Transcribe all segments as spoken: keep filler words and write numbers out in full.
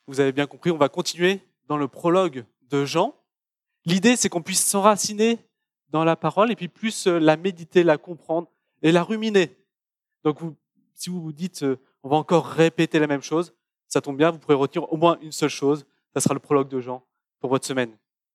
vous avez bien compris, on va continuer dans le prologue de Jean. L'idée, c'est qu'on puisse s'enraciner dans la parole et puis plus la méditer, la comprendre et la ruminer. Donc, vous, si vous vous dites, euh, on va encore répéter la même chose, ça tombe bien, vous pourrez retenir au moins une seule chose, ça sera le prologue de Jean pour votre semaine.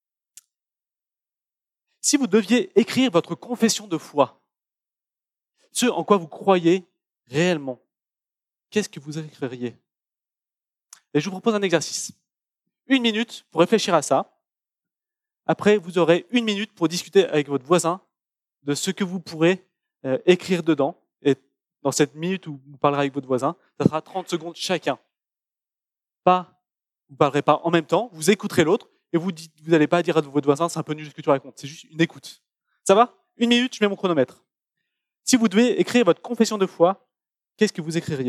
Si vous deviez écrire votre confession de foi, ce en quoi vous croyez réellement, qu'est-ce que vous écririez ? Et je vous propose un exercice. Une minute pour réfléchir à ça. Après, vous aurez une minute pour discuter avec votre voisin de ce que vous pourrez euh, écrire dedans. Et dans cette minute où vous parlerez avec votre voisin, ça sera trente secondes chacun. Pas, vous ne parlerez pas en même temps, vous écouterez l'autre et vous dites, vous n'allez pas dire à votre voisin, c'est un peu nul ce que tu racontes, c'est juste une écoute. Ça va ? Une minute, je mets mon chronomètre. Si vous devez écrire votre confession de foi, qu'est-ce que vous écririez ?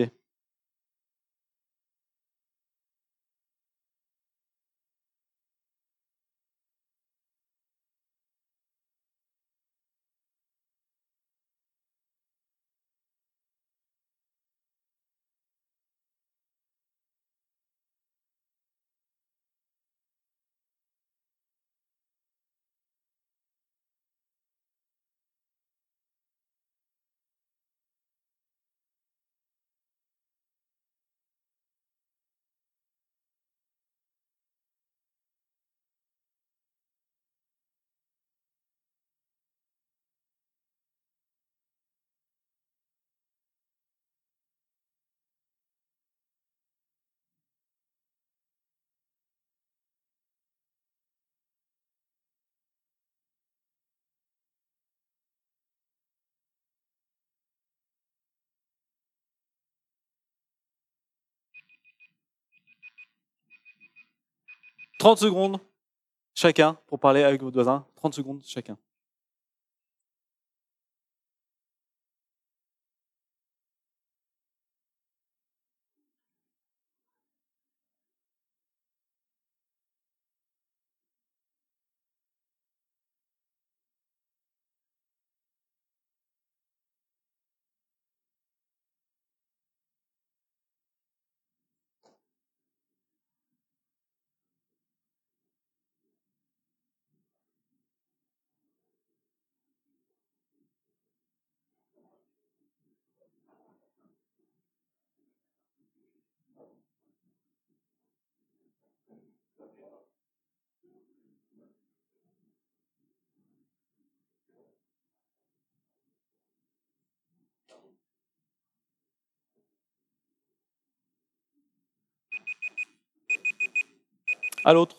trente secondes chacun pour parler avec votre voisin. trente secondes chacun. À l'autre.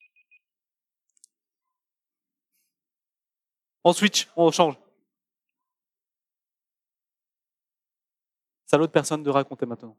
On switch, on change. C'est à l'autre personne de raconter maintenant.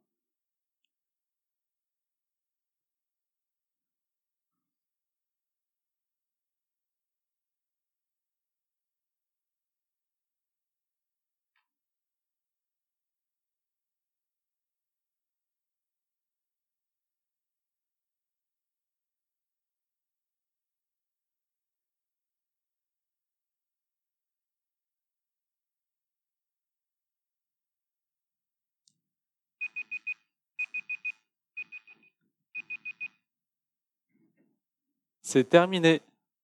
C'est terminé.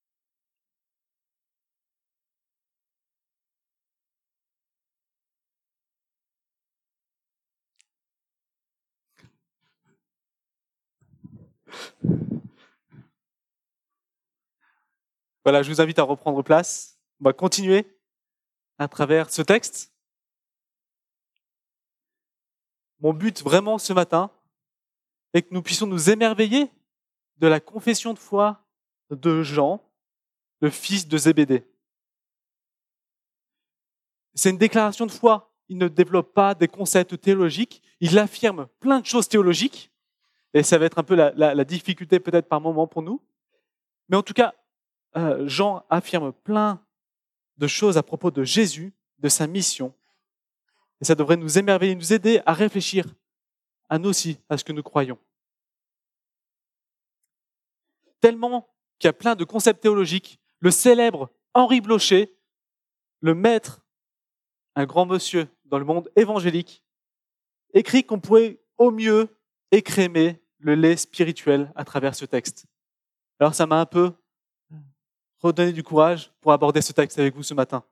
Voilà, je vous invite à reprendre place. On va continuer à travers ce texte. Mon but vraiment ce matin est que nous puissions nous émerveiller de la confession de foi de Jean, le fils de Zébédée. C'est une déclaration de foi. Il ne développe pas des concepts théologiques, il affirme plein de choses théologiques, et ça va être un peu la, la, la difficulté peut-être par moment pour nous. Mais en tout cas, euh, Jean affirme plein de choses à propos de Jésus, de sa mission, et ça devrait nous émerveiller, nous aider à réfléchir à nous aussi, à ce que nous croyons. Tellement qu'il y a plein de concepts théologiques, le célèbre Henri Blocher, le maître, un grand monsieur dans le monde évangélique, écrit qu'on pouvait au mieux écrémer le lait spirituel à travers ce texte. Alors ça m'a un peu redonné du courage pour aborder ce texte avec vous ce matin.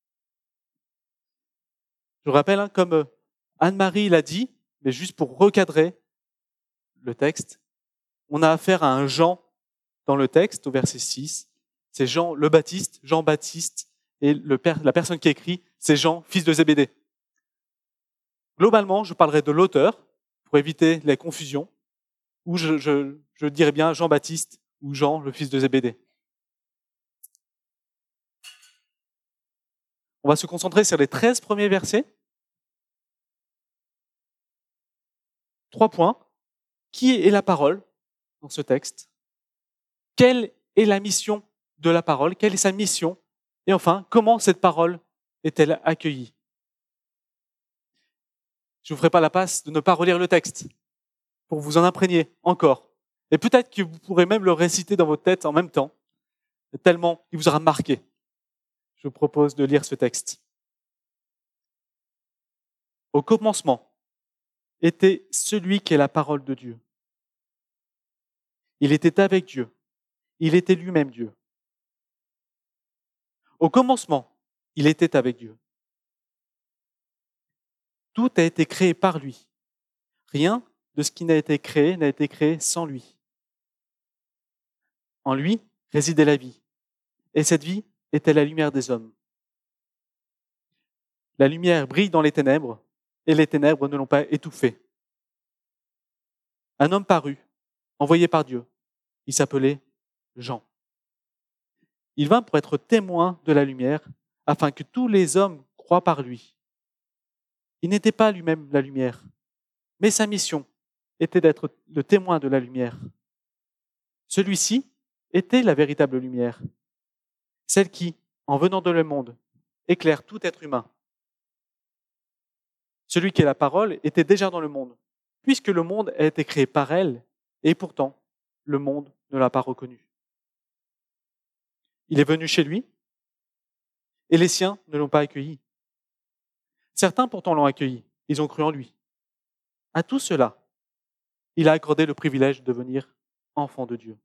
Je vous rappelle, hein, comme Anne-Marie l'a dit, mais juste pour recadrer le texte, on a affaire à un Jean dans le texte, au verset six. C'est Jean le Baptiste, Jean-Baptiste, et le père, la personne qui écrit, c'est Jean, fils de Zébédée. Globalement, je parlerai de l'auteur, pour éviter les confusions, ou je, je, je dirais bien Jean-Baptiste ou Jean, le fils de Zébédée. On va se concentrer sur les treize premiers versets. Trois points. Qui est la parole dans ce texte? Quelle est la mission de la parole? Quelle est sa mission? Et enfin, comment cette parole est-elle accueillie? Je ne vous ferai pas la passe de ne pas relire le texte pour vous en imprégner encore. Et peut-être que vous pourrez même le réciter dans votre tête en même temps, tellement il vous aura marqué. Je vous propose de lire ce texte. Au commencement était celui qui est la parole de Dieu. Il était avec Dieu. Il était lui-même Dieu. Au commencement, il était avec Dieu. Tout a été créé par lui. Rien de ce qui n'a été créé n'a été créé sans lui. En lui résidait la vie. Et cette vie était la lumière des hommes. La lumière brille dans les ténèbres, et les ténèbres ne l'ont pas étouffée. Un homme parut, envoyé par Dieu. Il s'appelait Jean. Il vint pour être témoin de la lumière, afin que tous les hommes croient par lui. Il n'était pas lui-même la lumière, mais sa mission était d'être le témoin de la lumière. Celui-ci était la véritable lumière, celle qui, en venant dans le monde, éclaire tout être humain. Celui qui est la parole était déjà dans le monde, puisque le monde a été créé par elle, et pourtant, le monde ne l'a pas reconnu. Il est venu chez lui, et les siens ne l'ont pas accueilli. Certains pourtant l'ont accueilli, ils ont cru en lui. À tout cela, il a accordé le privilège de devenir enfant de Dieu.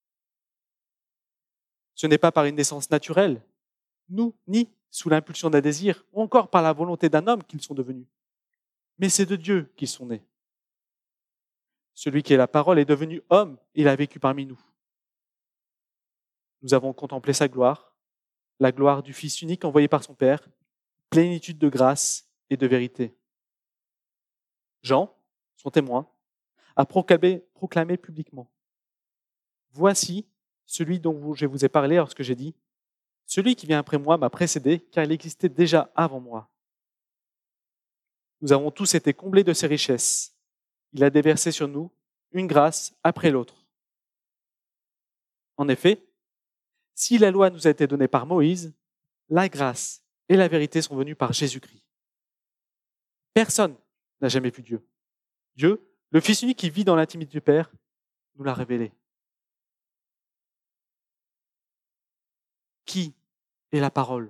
Ce n'est pas par une naissance naturelle, nous, ni sous l'impulsion d'un désir, ou encore par la volonté d'un homme qu'ils sont devenus, mais c'est de Dieu qu'ils sont nés. Celui qui est la parole est devenu homme, il a vécu parmi nous. Nous avons contemplé sa gloire, la gloire du Fils unique envoyé par son Père, plénitude de grâce et de vérité. Jean, son témoin, a proclamé, proclamé publiquement. Voici celui dont je vous ai parlé lorsque j'ai dit, celui qui vient après moi m'a précédé, car il existait déjà avant moi. Nous avons tous été comblés de ses richesses. Il a déversé sur nous une grâce après l'autre. En effet, si la loi nous a été donnée par Moïse, la grâce et la vérité sont venues par Jésus-Christ. Personne n'a jamais vu Dieu. Dieu, le Fils unique qui vit dans l'intimité du Père, nous l'a révélé. Qui est la parole?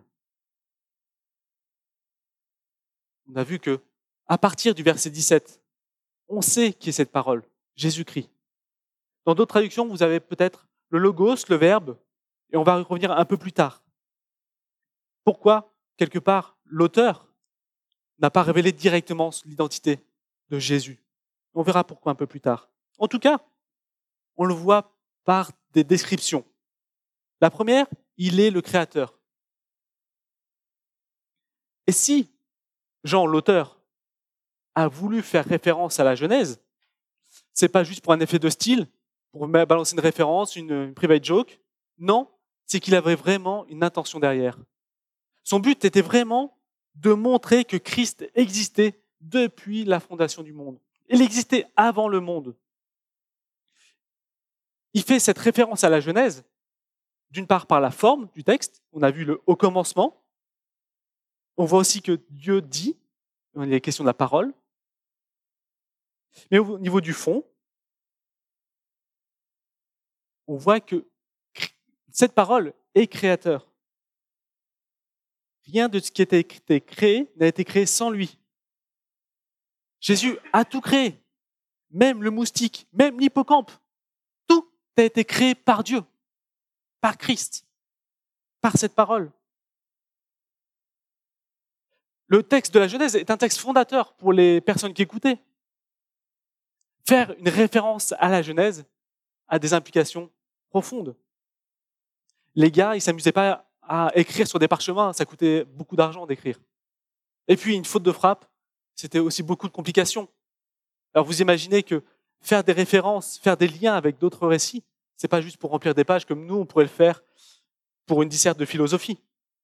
On a vu que, à partir du verset dix-sept, on sait qui est cette parole, Jésus-Christ. Dans d'autres traductions, vous avez peut-être le logos, le verbe, et on va y revenir un peu plus tard. Pourquoi, quelque part, l'auteur n'a pas révélé directement l'identité de Jésus? On verra pourquoi un peu plus tard. En tout cas, on le voit par des descriptions. La première, il est le Créateur. Et si Jean, l'auteur, a voulu faire référence à la Genèse, c'est pas juste pour un effet de style, pour balancer une référence, une, une private joke. Non, c'est qu'il avait vraiment une intention derrière. Son but était vraiment de montrer que Christ existait depuis la fondation du monde. Il existait avant le monde. Il fait cette référence à la Genèse, d'une part par la forme du texte, on a vu le « au commencement », on voit aussi que Dieu dit, il est question de la parole, mais au niveau du fond, on voit que cette parole est créateur. Rien de ce qui a été créé n'a été créé sans lui. Jésus a tout créé. même le moustique, même l'hippocampe, tout a été créé par Dieu, par Christ, par cette parole. Le texte de la Genèse est un texte fondateur pour les personnes qui écoutaient. Faire une référence à la Genèse a des implications profondes. Les gars, ils ne s'amusaient pas à écrire sur des parchemins, ça coûtait beaucoup d'argent d'écrire. Et puis, une faute de frappe, c'était aussi beaucoup de complications. Alors, vous imaginez que faire des références, faire des liens avec d'autres récits, c'est pas juste pour remplir des pages comme nous, on pourrait le faire pour une disserte de philosophie.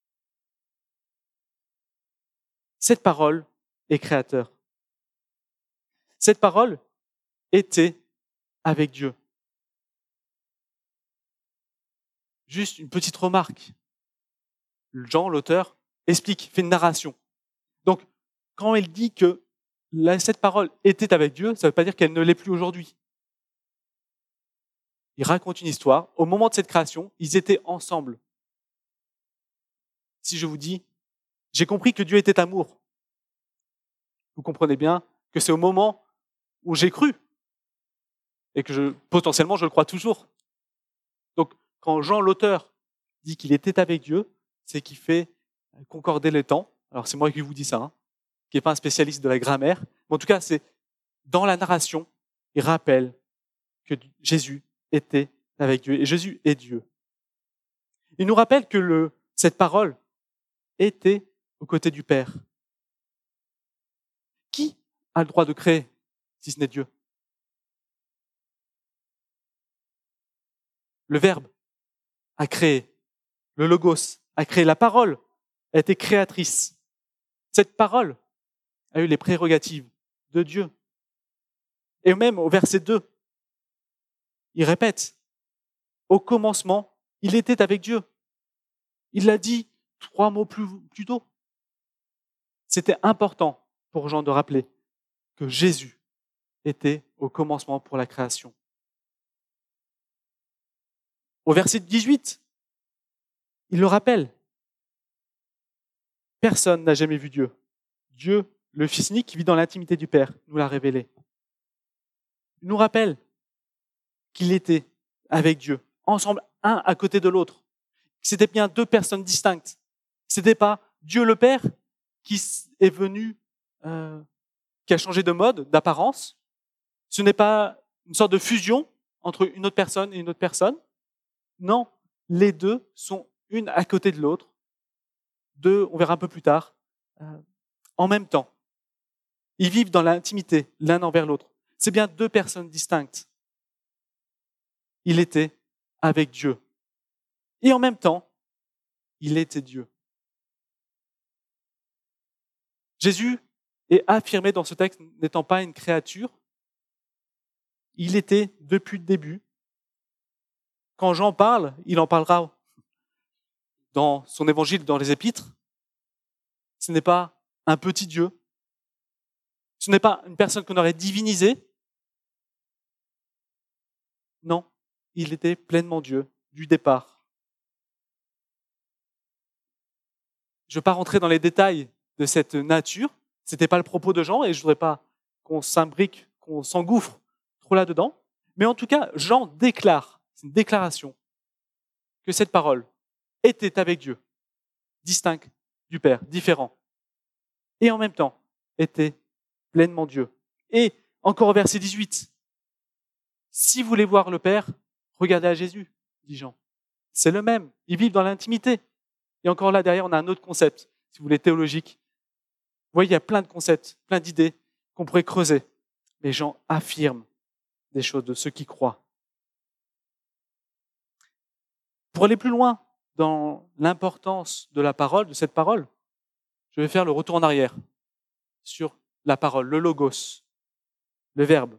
Cette parole est créateur. Cette parole était avec Dieu. Juste une petite remarque. Jean, l'auteur, explique, fait une narration. Donc, quand il dit que cette parole était avec Dieu, ça ne veut pas dire qu'elle ne l'est plus aujourd'hui. Il raconte une histoire. Au moment de cette création, ils étaient ensemble. Si je vous dis, j'ai compris que Dieu était amour, vous comprenez bien que c'est au moment où j'ai cru et que je, potentiellement je le crois toujours. Donc, quand Jean, l'auteur, dit qu'il était avec Dieu, c'est qu'il fait concorder les temps. Alors, c'est moi qui vous dis ça, hein, qui n'est pas un spécialiste de la grammaire. Mais en tout cas, c'est dans la narration, il rappelle que Jésus était avec Dieu et Jésus est Dieu. Il nous rappelle que le, cette parole était aux côtés du Père. Qui a le droit de créer si ce n'est Dieu? Le Verbe a créé, le Logos a créé, la parole a été créatrice. Cette parole a eu les prérogatives de Dieu. Et même au verset deux, il répète, au commencement, il était avec Dieu. Il l'a dit trois mots plus, plus tôt. C'était important pour Jean de rappeler que Jésus était au commencement pour la création. Au verset dix-huit, il le rappelle. Personne n'a jamais vu Dieu. Dieu, le Fils unique qui vit dans l'intimité du Père, nous l'a révélé. Il nous rappelle qu'il était avec Dieu, ensemble, un à côté de l'autre. C'était bien deux personnes distinctes. C'était pas Dieu le Père qui est venu, euh, qui a changé de mode, d'apparence. Ce n'est pas une sorte de fusion entre une autre personne et une autre personne. Non, les deux sont une à côté de l'autre. Deux, on verra un peu plus tard, euh, en même temps. Ils vivent dans l'intimité, l'un envers l'autre. C'est bien deux personnes distinctes. Il était avec Dieu. Et en même temps, il était Dieu. Jésus est affirmé dans ce texte n'étant pas une créature. Il était depuis le début. Quand Jean parle, il en parlera dans son évangile, dans les épîtres. Ce n'est pas un petit Dieu. Ce n'est pas une personne qu'on aurait divinisée. Non, il était pleinement Dieu du départ. Je ne vais pas rentrer dans les détails de cette nature. Ce n'était pas le propos de Jean et je ne voudrais pas qu'on s'imbrique, qu'on s'engouffre trop là-dedans. Mais en tout cas, Jean déclare, c'est une déclaration, que cette parole était avec Dieu, distinct du Père, différent. Et en même temps, était pleinement Dieu. Et encore au verset dix-huit, si vous voulez voir le Père, regardez à Jésus, dit Jean. C'est le même, ils vivent dans l'intimité. Et encore là, derrière, on a un autre concept, si vous voulez, théologique. Vous voyez, il y a plein de concepts, plein d'idées qu'on pourrait creuser. Mais Jean affirme des choses de ceux qui croient. Pour aller plus loin dans l'importance de la parole, de cette parole, je vais faire le retour en arrière sur la parole, le logos, le verbe.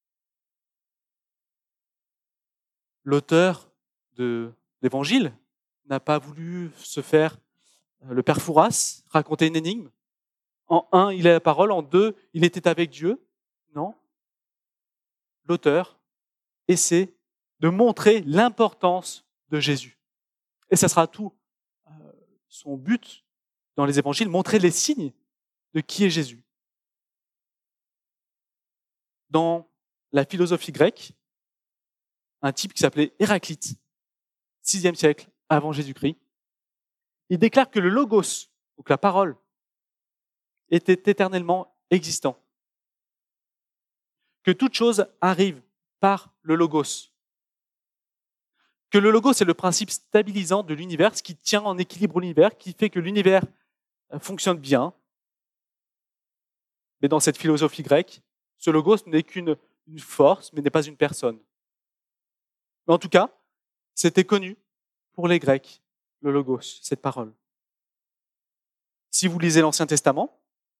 L'auteur de l'évangile n'a pas voulu se faire le père Fouras, raconter une énigme. En un, il a la parole. En deux, il était avec Dieu. Non. L'auteur essaie de montrer l'importance de Jésus. Et ça sera tout euh, son but dans les évangiles, montrer les signes de qui est Jésus. Dans la philosophie grecque, un type qui s'appelait Héraclite, sixième siècle avant Jésus-Christ. Il déclare que le logos, donc la parole, était éternellement existant. Que toute chose arrive par le logos. Que le logos est le principe stabilisant de l'univers, ce qui tient en équilibre l'univers, qui fait que l'univers fonctionne bien. Mais dans cette philosophie grecque, ce logos n'est qu'une une force, mais n'est pas une personne. Mais en tout cas, c'était connu pour les Grecs, le logos, cette parole. Si vous lisez l'Ancien Testament,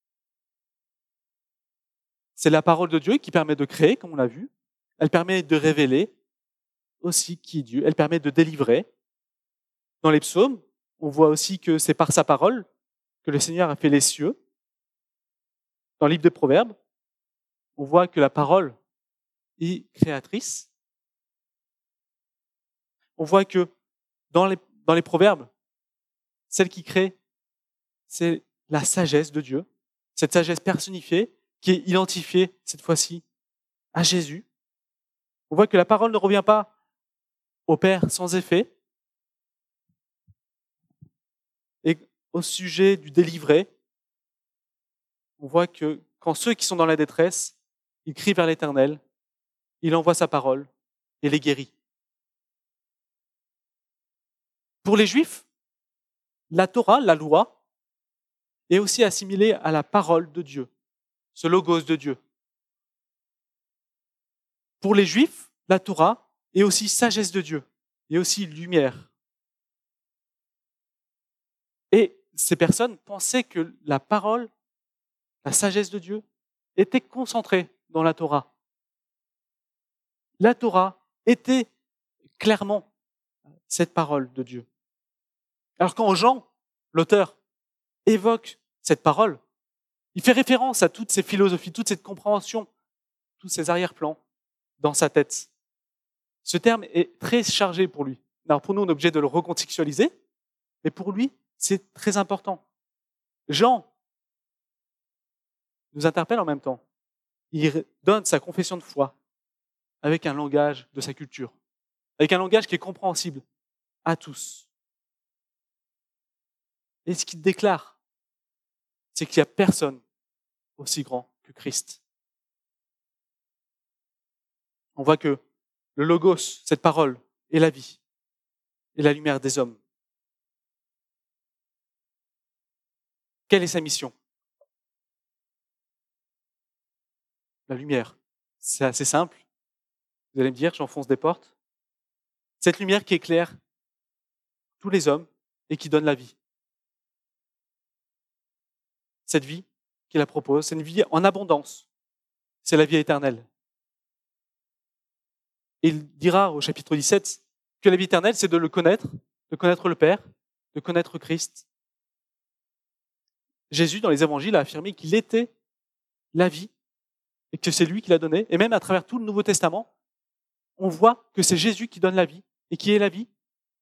c'est la parole de Dieu qui permet de créer, comme on l'a vu. Elle permet de révéler aussi qui est Dieu. Elle permet de délivrer. Dans les psaumes, on voit aussi que c'est par sa parole que le Seigneur a fait les cieux. Dans le livre de Proverbes, on voit que la parole est créatrice. On voit que dans les, dans les Proverbes, celle qui crée, c'est la sagesse de Dieu, cette sagesse personnifiée qui est identifiée cette fois-ci à Jésus. On voit que la parole ne revient pas au Père sans effet. Et au sujet du délivré, on voit que quand ceux qui sont dans la détresse, ils crient vers l'Éternel, il envoie sa parole et les guérit. Pour les Juifs, la Torah, la loi, est aussi assimilée à la parole de Dieu, ce logos de Dieu. Pour les Juifs, la Torah est aussi sagesse de Dieu, et aussi lumière. Et ces personnes pensaient que la parole, la sagesse de Dieu, était concentrée dans la Torah. La Torah était clairement cette parole de Dieu. Alors quand Jean, l'auteur, évoque cette parole, il fait référence à toutes ces philosophies, toute cette compréhension, tous ces arrière-plans dans sa tête. Ce terme est très chargé pour lui. Alors pour nous, on est obligé de le recontextualiser, mais pour lui, c'est très important. Jean nous interpelle en même temps. Il donne sa confession de foi avec un langage de sa culture, avec un langage qui est compréhensible à tous. Et ce qu'il déclare, c'est qu'il n'y a personne aussi grand que Christ. On voit que le logos, cette parole, est la vie, est la lumière des hommes. Quelle est sa mission ? La lumière. C'est assez simple. Vous allez me dire, j'enfonce des portes. Cette lumière qui éclaire tous les hommes et qui donne la vie. Cette vie qu'il la propose, c'est une vie en abondance. C'est la vie éternelle. Et il dira au chapitre dix-sept que la vie éternelle, c'est de le connaître, de connaître le Père, de connaître Christ. Jésus, dans les évangiles, a affirmé qu'il était la vie et que c'est lui qui l'a donnée. Et même à travers tout le Nouveau Testament, on voit que c'est Jésus qui donne la vie. Et qui est la vie ?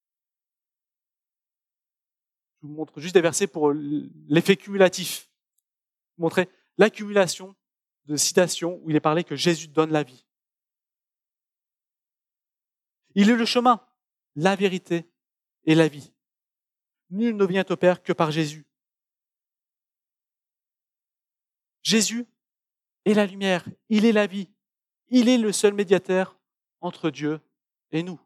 Je vous montre juste des versets pour l'effet cumulatif. Vous montrer l'accumulation de citations où il est parlé que Jésus donne la vie. Il est le chemin, la vérité et la vie. Nul ne vient au Père que par Jésus. Jésus est la lumière, il est la vie. Il est le seul médiateur entre Dieu et nous.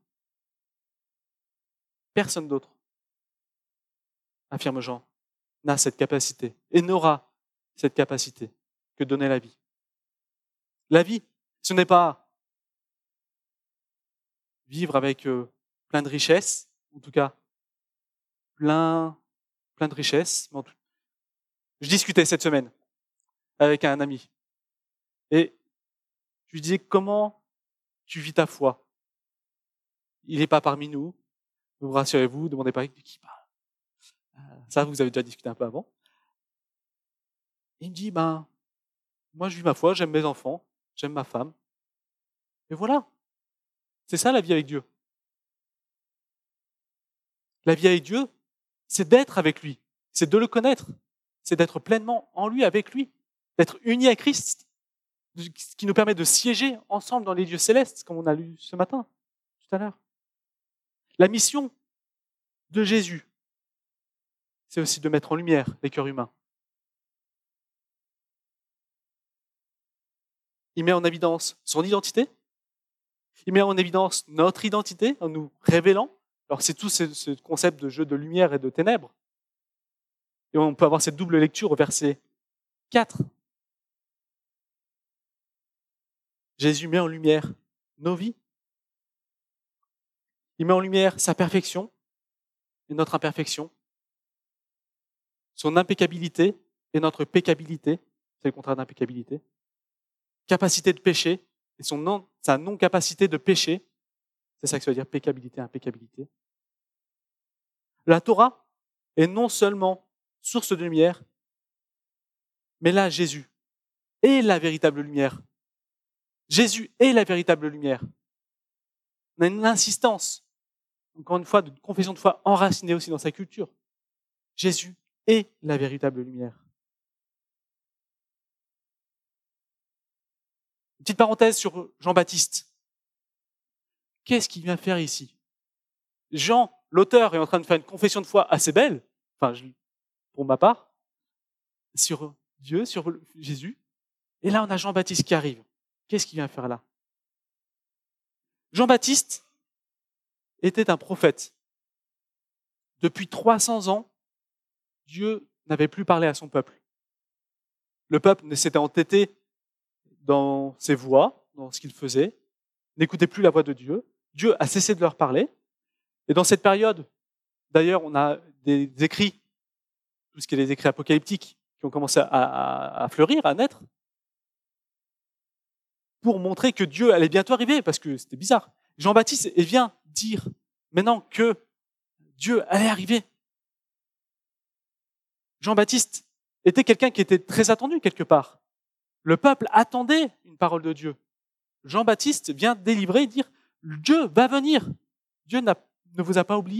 Personne d'autre, affirme Jean, n'a cette capacité et n'aura cette capacité que donner la vie. La vie, ce n'est pas vivre avec euh, plein de richesses, en tout cas plein, plein de richesses. Mais en tout... Je discutais cette semaine avec un ami et je lui disais comment tu vis ta foi. Il n'est pas parmi nous, vous rassurez-vous, ne demandez pas de qui parle. Ça, vous avez déjà discuté un peu avant. Il me dit, ben, moi je vis ma foi, j'aime mes enfants, j'aime ma femme. Et voilà, c'est ça la vie avec Dieu. La vie avec Dieu, c'est d'être avec lui, c'est de le connaître, c'est d'être pleinement en lui, avec lui, d'être uni à Christ. ce qui nous permet de siéger ensemble dans les lieux célestes, comme on a lu ce matin, tout à l'heure. La mission de Jésus, c'est aussi de mettre en lumière les cœurs humains. Il met en évidence son identité, il met en évidence notre identité en nous révélant. Alors c'est tout ce, ce concept de jeu de lumière et de ténèbres. Et on peut avoir cette double lecture au verset quatre. Jésus met en lumière nos vies. Il met en lumière sa perfection et notre imperfection, son impeccabilité et notre péccabilité, c'est le contraire d'impeccabilité, capacité de pécher et son non, sa non-capacité de pécher, c'est ça que ça veut dire péccabilité, impeccabilité. La Torah est non seulement source de lumière, mais là, Jésus est la véritable lumière. Jésus est la véritable lumière. On a une insistance, encore une fois, de confession de foi enracinée aussi dans sa culture. Jésus est la véritable lumière. Une petite parenthèse sur Jean-Baptiste. Qu'est-ce qu'il vient faire ici? Jean, l'auteur, est en train de faire une confession de foi assez belle, enfin, pour ma part, sur Dieu, sur Jésus. Et là, on a Jean-Baptiste qui arrive. Qu'est-ce qu'il vient faire là? Jean-Baptiste était un prophète. Depuis trois cents ans, Dieu n'avait plus parlé à son peuple. Le peuple s'était entêté dans ses voies, dans ce qu'il faisait, n'écoutait plus la voix de Dieu. Dieu a cessé de leur parler. Et dans cette période, d'ailleurs, on a des écrits, tout ce qui est les écrits apocalyptiques, qui ont commencé à, à, à fleurir, à naître, pour montrer que Dieu allait bientôt arriver, parce que c'était bizarre. Jean-Baptiste vient dire maintenant que Dieu allait arriver. Jean-Baptiste était quelqu'un qui était très attendu quelque part. Le peuple attendait une parole de Dieu. Jean-Baptiste vient délivrer et dire « Dieu va venir. Dieu n'a, ne vous a pas oublié. »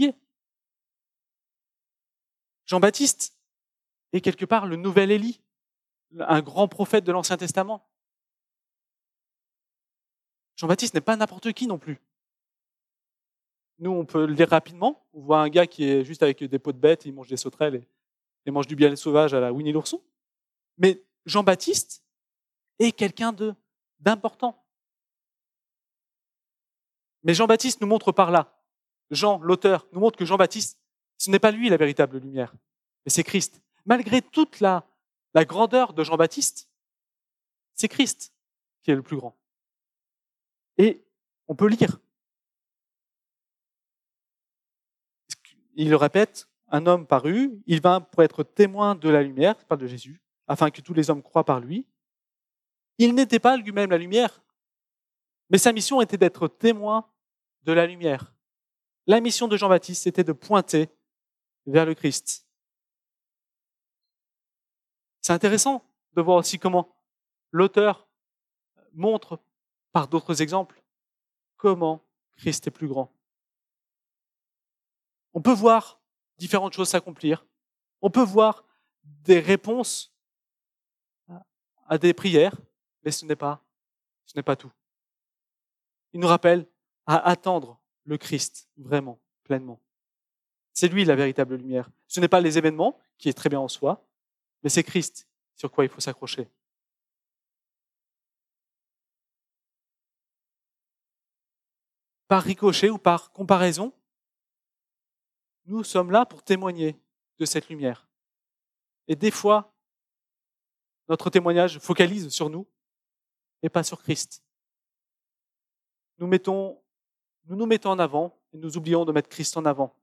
Jean-Baptiste est quelque part le nouvel Élie, un grand prophète de l'Ancien Testament. Jean-Baptiste n'est pas n'importe qui non plus. Nous, on peut le lire rapidement. On voit un gars qui est juste avec des peaux de bête, il mange des sauterelles et, et mange du miel sauvage à la Winnie l'ourson. Mais Jean-Baptiste est quelqu'un de, d'important. Mais Jean-Baptiste nous montre par là, Jean, l'auteur, nous montre que Jean-Baptiste, ce n'est pas lui la véritable lumière, mais c'est Christ. Malgré toute la, la grandeur de Jean-Baptiste, c'est Christ qui est le plus grand. Et on peut lire. Il le répète, un homme parut, il vint pour être témoin de la lumière, il parle de Jésus, afin que tous les hommes croient par lui. Il n'était pas lui-même la lumière, mais sa mission était d'être témoin de la lumière. La mission de Jean-Baptiste, c'était de pointer vers le Christ. C'est intéressant de voir aussi comment l'auteur montre par d'autres exemples comment Christ est plus grand. On peut voir différentes choses s'accomplir. On peut voir des réponses à des prières, mais ce n'est pas, ce n'est pas tout. Il nous rappelle à attendre le Christ vraiment, pleinement. C'est lui la véritable lumière. Ce n'est pas les événements, qui est très bien en soi, mais c'est Christ sur quoi il faut s'accrocher. Par ricochet ou par comparaison, nous sommes là pour témoigner de cette lumière. Et des fois, notre témoignage focalise sur nous et pas sur Christ. Nous, mettons, nous nous mettons en avant et nous oublions de mettre Christ en avant.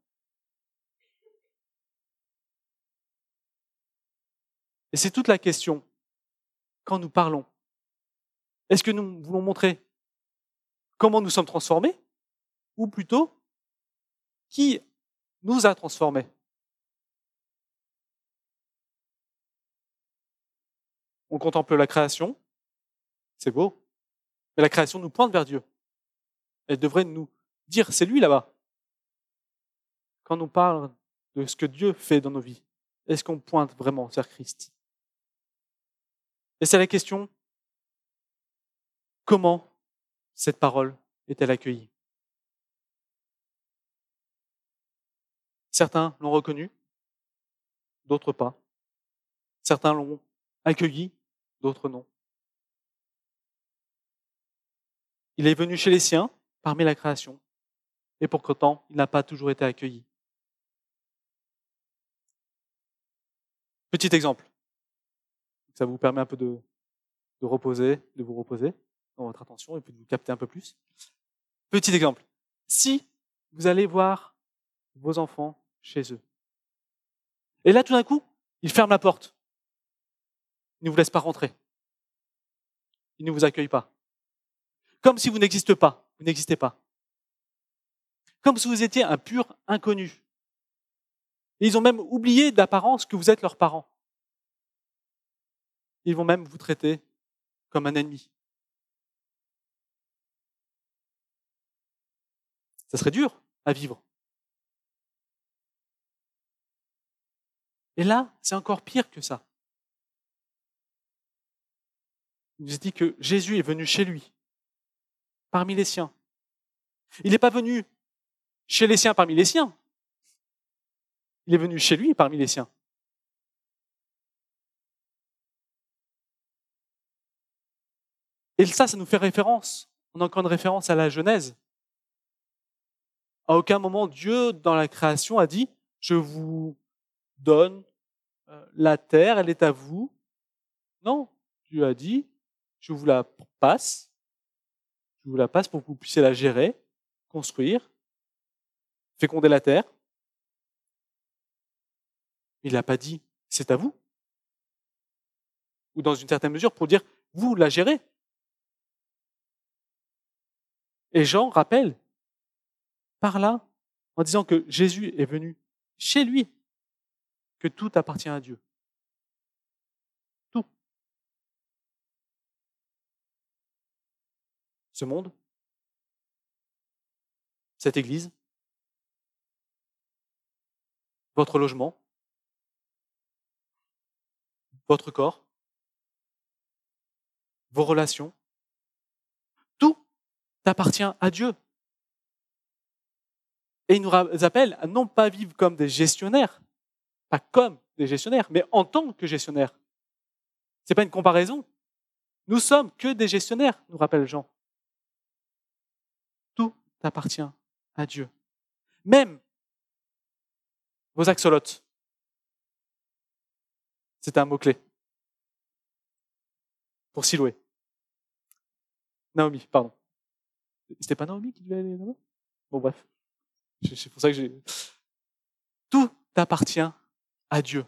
Et c'est toute la question quand nous parlons. Est-ce que nous voulons montrer comment nous sommes transformés ou plutôt qui nous a transformés? On contemple la création, c'est beau, mais la création nous pointe vers Dieu. Elle devrait nous dire, c'est lui là-bas. Quand on parle de ce que Dieu fait dans nos vies, est-ce qu'on pointe vraiment vers Christ? Et c'est la question Comment cette parole est-elle accueillie? Certains l'ont reconnue, d'autres pas. Certains l'ont accueilli, d'autres non. Il est venu chez les siens, parmi la création, et pourtant, il n'a pas toujours été accueilli. Petit exemple, ça vous permet un peu de, de reposer, de vous reposer dans votre attention et puis de vous capter un peu plus. Petit exemple, si vous allez voir vos enfants chez eux, et là tout d'un coup, ils ferment la porte, ils ne vous laissent pas rentrer, ils ne vous accueillent pas, comme si vous n'existez pas, vous n'existez pas, comme si vous étiez un pur inconnu. Et ils ont même oublié d'apparence que vous êtes leurs parents. Ils vont même vous traiter comme un ennemi. Ça serait dur à vivre. Et là, c'est encore pire que ça. Il nous dit que Jésus est venu chez lui, parmi les siens. Il n'est pas venu chez les siens parmi les siens. Il est venu chez lui parmi les siens. Et ça, ça nous fait référence. On a encore une référence à la Genèse. À aucun moment, Dieu, dans la création, a dit « Je vous donne la terre, elle est à vous. » Non, Dieu a dit « Je vous la passe. Je vous la passe pour que vous puissiez la gérer, construire, féconder la terre. » Il n'a pas dit « C'est à vous. » Ou dans une certaine mesure pour dire « Vous la gérez. » Et Jean rappelle par là, en disant que Jésus est venu chez lui, que tout appartient à Dieu. Tout. Ce monde, cette église, votre logement, votre corps, vos relations, tout appartient à Dieu. Et il nous appelle à non pas vivre comme des gestionnaires, pas comme des gestionnaires, mais en tant que gestionnaires. Ce n'est pas une comparaison. Nous sommes que des gestionnaires, nous rappelle Jean. Tout appartient à Dieu. Même vos axolotes. C'est un mot-clé pour Siloé. Naomi, pardon. C'était pas Naomi qui devait aller là-bas? Bon, bref. C'est pour ça que j'ai... Tout appartient à Dieu.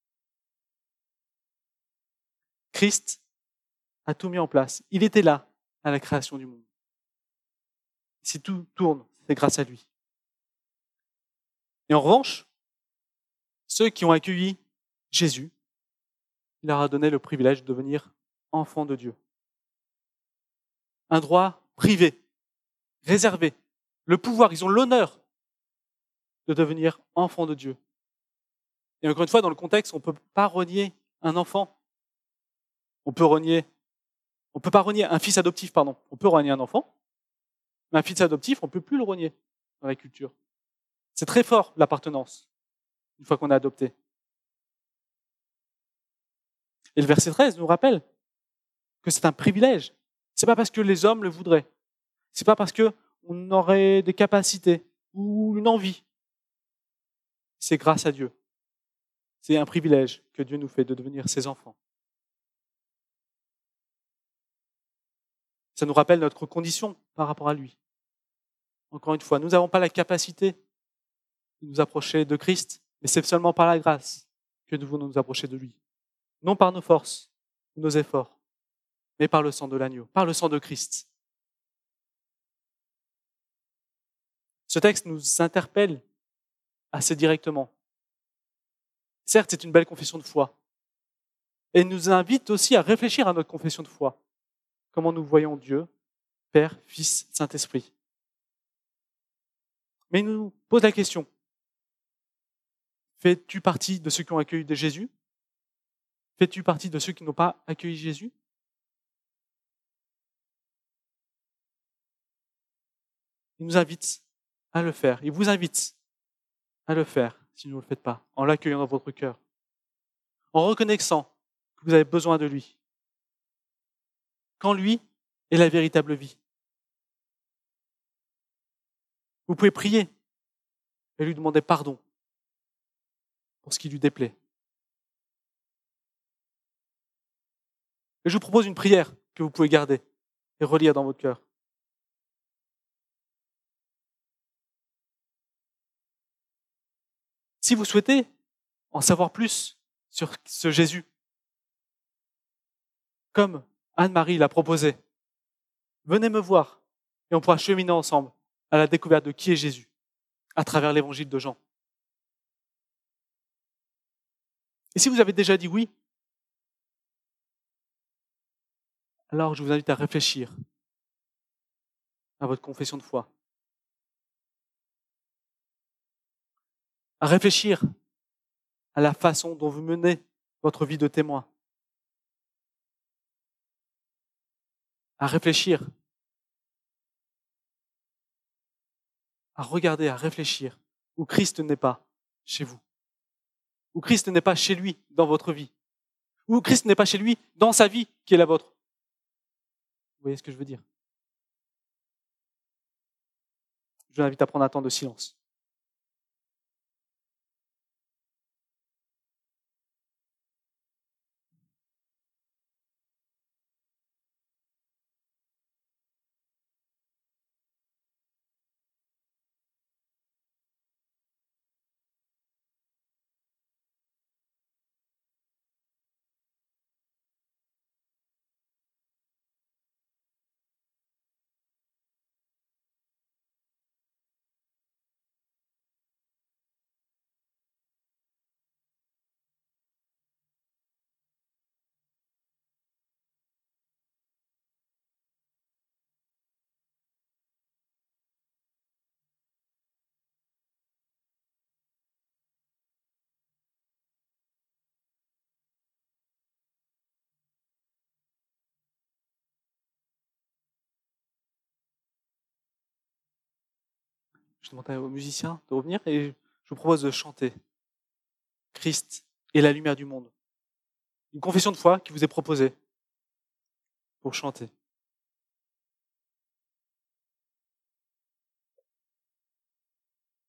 Christ a tout mis en place. Il était là à la création du monde. Si tout tourne, c'est grâce à lui. Et en revanche, ceux qui ont accueilli Jésus, il leur a donné le privilège de devenir enfants de Dieu. Un droit privé, réservé, le pouvoir, ils ont l'honneur de devenir enfants de Dieu. Et encore une fois, dans le contexte, on ne peut pas renier un enfant. On peut renier, on peut pas renier un fils adoptif, pardon. On peut renier un enfant, mais un fils adoptif, on ne peut plus le renier dans la culture. C'est très fort, l'appartenance, une fois qu'on est adopté. Et le verset treize nous rappelle que c'est un privilège. C'est pas parce que les hommes le voudraient. C'est pas parce qu'on aurait des capacités ou une envie. C'est grâce à Dieu. C'est un privilège que Dieu nous fait de devenir ses enfants. Ça nous rappelle notre condition par rapport à lui. Encore une fois, nous n'avons pas la capacité de nous approcher de Christ, mais c'est seulement par la grâce que nous voulons nous approcher de lui. Non par nos forces ou nos efforts, mais par le sang de l'agneau, par le sang de Christ. Ce texte nous interpelle assez directement. Certes, c'est une belle confession de foi. Et il nous invite aussi à réfléchir à notre confession de foi. Comment nous voyons Dieu, Père, Fils, Saint-Esprit. Mais il nous pose la question, fais-tu partie de ceux qui ont accueilli de Jésus? Fais-tu partie de ceux qui n'ont pas accueilli Jésus? Il nous invite à le faire. Il vous invite à le faire si vous ne le faites pas, en l'accueillant dans votre cœur, en reconnaissant que vous avez besoin de lui, qu'en lui est la véritable vie. Vous pouvez prier et lui demander pardon pour ce qui lui déplaît. Et je vous propose une prière que vous pouvez garder et relire dans votre cœur. Si vous souhaitez en savoir plus sur ce Jésus, comme Anne-Marie l'a proposé, venez me voir et on pourra cheminer ensemble à la découverte de qui est Jésus à travers l'évangile de Jean. Et si vous avez déjà dit oui, alors je vous invite à réfléchir à votre confession de foi, à réfléchir à la façon dont vous menez votre vie de témoin, à réfléchir, à regarder, à réfléchir où Christ n'est pas chez vous, où Christ n'est pas chez lui dans votre vie, où Christ n'est pas chez lui dans sa vie qui est la vôtre. Vous voyez ce que je veux dire? Je vous invite à prendre un temps de silence. Je demande aux musiciens de revenir et je vous propose de chanter Christ est la lumière du monde. Une confession de foi qui vous est proposée pour chanter.